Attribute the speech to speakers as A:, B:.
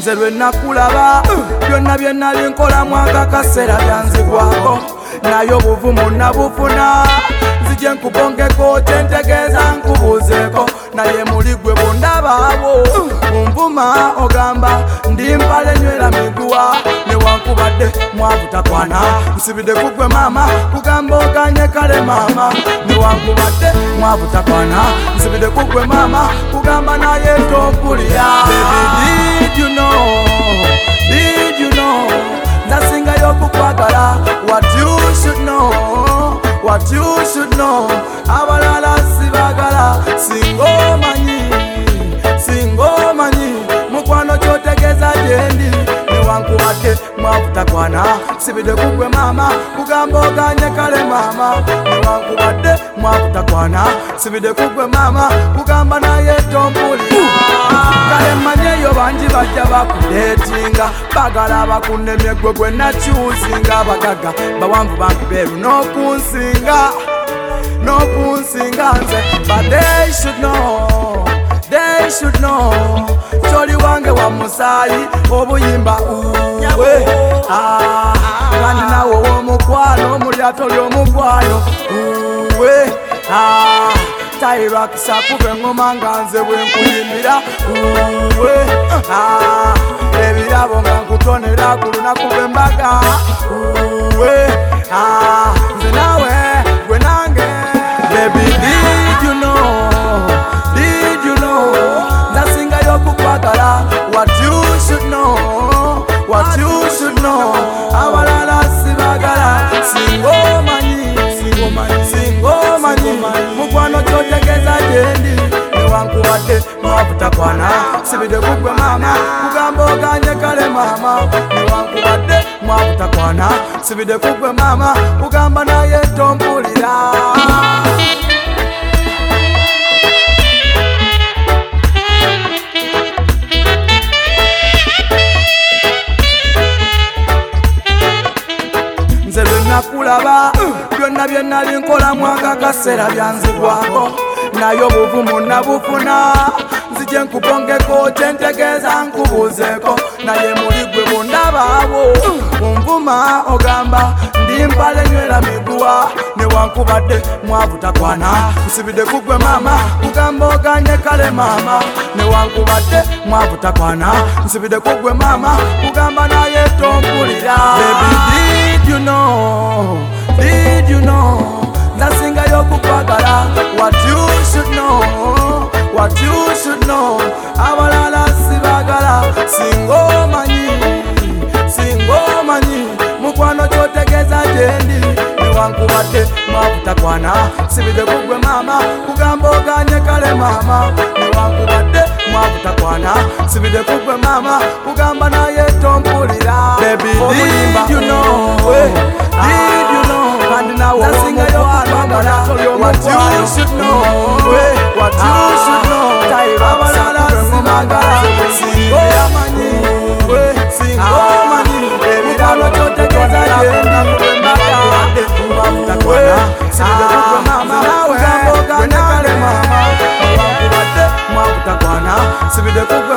A: nze lwe nakulaba byonna bye nali nkola mwaka kaseera byanzigwako naye obuvumu nabufuna nzije nkubongeko kyentegeeza nkubuuzeeko naye muli gwe bondabaawo munvuma ogamba ndi mpale nywera miguwa newankubadde mwabutakwana nsibidde kugwe maama kugamba oganye kale maama newankubadde mwabutakwana nsibidde kugwe maama kugamba naye tompulira. Did you know nasingayo kukwagala what you should know abalala sibagala singomanyi mukwano kyotegeeza gyendi newankubadde mwabutakwana sibidde kugwe maama kugamba oganye kale maama newankubadde mwabutakwana sibidde kugwe maama kugamba naye tompulira. Kale mmanyeyo bangi bajja bakudeetinga bagala bakunemye gwe gwe nakyuzinga abagagga bawanvu bangi beeru n'okunsinga nze but they should know kyoli wange wa musaayi obuyimba uwe kandi nawe ow'omukwano mu lyato ly'omukwano uwe tayirwakisa kuba engoma nga nze bwe nkuyimbira uwe ebirabo nga nkutonera ku lunaku lw'embaga uwe nze nawe gwe nange. Baby, did you know nasingayo kukwagala what you should know abalala sibagala singomanyi mukwano kyotegeeza gyendi newankubadde mwabutakwana sibidde kugwe maama kugamba oganye kale maama newankubadde mwabutakwana sibidde kugwe maama kugamba naye tompulira. Nze lwe nakulaba byonna bye nali nkola mwaka kaseera byanzigwako naye obuvumu nabufuna nzije nkubongeko kyentegeeza nkubuuzeeko naye muli gwe bondabaawo munvuma ogamba ndi mpale nywera miguwa newankubadde mwabutakwana nsibidde kugwe maama kugamba oganye kale maama newankubadde mwabutakwana nsibidde kugwe maama kugamba naye tompulira. Baby, did you know nasingayo kukwagala what you should know abalala sibagala singomanyi mukwano kyotegeeza gyendi newankubadde mwabutakwana sibidde kugwe maama kugamba oganye kale maama newankubadde mwabutakwana sibidde kugwe maama kugamba naye tompulira. Baby, did you know kandi nawe nasingayo kukwagala what you should know abalala sibagala singomanyi ebikwano kyotegeeza gyendi newankubadde mwabutakwana sibidde kugwe maama kugamba oganye kale maama newankubadde mwabutakwana sibidde kugwe